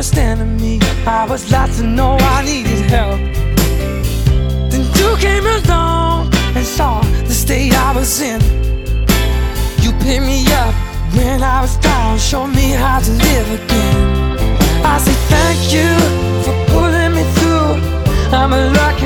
understanding me. I was lost to know I needed help. Then you came along and saw the state I was in. You picked me up when I was down, showed me how to live again. I say thank you for pulling me through. I'm a lucky